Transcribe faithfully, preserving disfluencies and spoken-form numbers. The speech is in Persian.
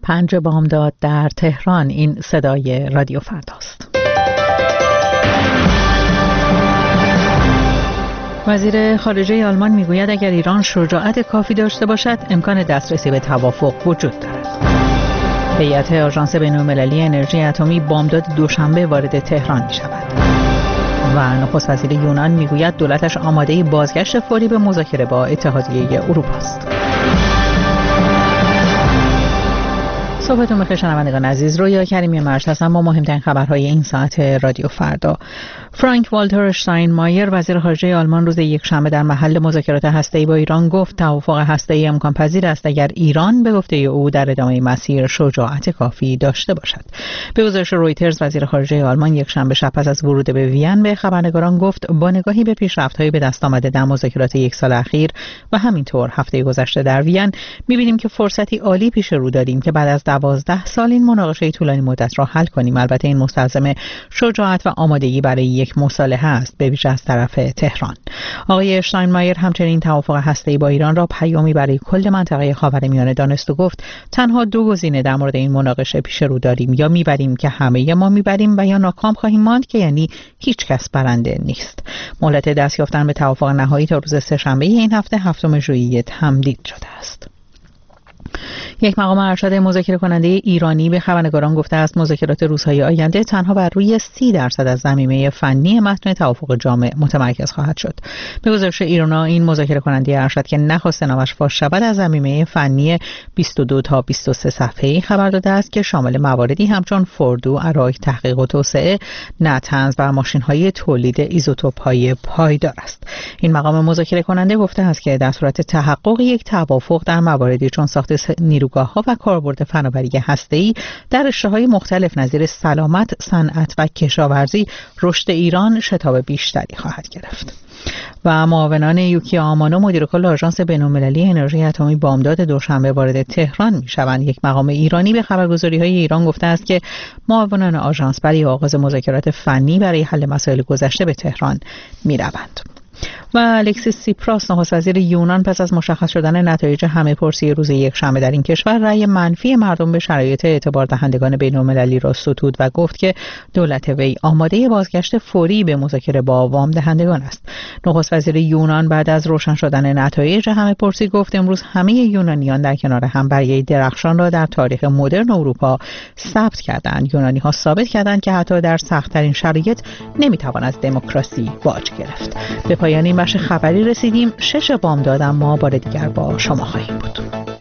پنج بامداد در تهران. این صدای رادیو فرداست. وزیر خارجه آلمان میگوید اگر ایران شجاعت کافی داشته باشد امکان دسترسی به توافق وجود دارد. هیئت آژانس بین‌المللی انرژی اتمی بامداد دوشنبه وارد تهران می شود. و نخست وزیر یونان میگوید دولتش آماده بازگشت فوری به مذاکره با اتحادیه اروپا است. صحبتون بخیر شنوندگان عزیز، رویا کریمی مرج هستم با مهمترین خبرهای این ساعت رادیو فردا. فرانک والتر شتاینمایر وزیر خارجه آلمان روز یکشنبه در محل مذاکرات هسته‌ای با ایران گفت توافق هسته‌ای امکان پذیر است اگر ایران به گفته او در ادامه مسیر شجاعت کافی داشته باشد. به گزارش رویترز وزیر خارجه آلمان یکشنبه شب پس از ورود به وین به خبرنگاران گفت با نگاهی به پیشرفت‌های به دست آمده در مذاکرات یک سال اخیر و همینطور هفته گذشته در وین می‌بینیم که فرصتی عالی پیش رو داریم که بعد از دوازده سال این مناقشه طولانی مدت را حل کنیم. البته این مستلزم شجاعت و آمادگی برای یک مصالحه است، به ویژه از طرف تهران. آقای شتاینمایر همچنین توافق هسته‌ای با ایران را پیامی برای کل منطقه خاورمیانه دانست و گفت تنها دو گزینه در مورد این مناقشه پیش رو داریم، یا میبریم که همه ما میبریم و یا ناکام خواهیم ماند که یعنی هیچ کس برنده نیست. مهلت دست یافتن به توافق نهایی تا روز سه‌شنبه این هفته هفتم ژوئیه تمدید شده است. یک مقام ارشد مذاکره کننده ایرانی به خبرنگاران گفته است مذاکرات روزهای آینده تنها بر روی سی درصد از زمینه فنی متن توافق جامع متمرکز خواهد شد. به گزارش ایرنا این مذاکره کننده ارشد که نخواست نامش فاش شود از زمینه فنی بیست و دو تا بیست و سه صفحه‌ای خبر داده است که شامل مواردی همچون فوردو، اراک، تحقیق و توسعه، نطنز و ماشین‌های تولید ایزوتوپ‌های پایدار است. این مقام مذاکره کننده گفته است که در صورت تحقق یک توافق در مواردی چون ساخت نیروگاه‌ها و کاربرد فناوری هسته‌ای در رشته‌های مختلف نظیر سلامت، صنعت و کشاورزی رشد ایران شتاب بیشتری خواهد گرفت. و معاونان یوکی آمانو مدیر کل آژانس بین‌المللی انرژی اتمی بامداد دوشنبه وارد تهران می‌شوند. یک مقام ایرانی به خبرگزاری‌های ایران گفته است که معاونان آژانس برای آغاز مذاکرات فنی برای حل مسائل گذشته به تهران می‌روند. و الکسیس سیپراس نخست وزیر یونان پس از مشخص شدن نتایج همه پرسی روز یکشنبه در این کشور رأی منفی مردم به شرایط اعتبار دهندگان بین‌المللی را ستود و گفت که دولت وی آماده بازگشت فوری به مذاکره با وام دهندگان است. نخست وزیر یونان بعد از روشن شدن نتایج همه پرسی گفت امروز همه یونانیان در کنار هم برای درخشان را در تاریخ مدرن اروپا ثبت کردند. یونانی‌ها ثابت کردند که حتی در سخت‌ترین شرایط نمی‌توان از دموکراسی باج گرفت. به پایان این بخش خبری رسیدیم. شش بامداد اما بار دیگر با شما خواهیم بود.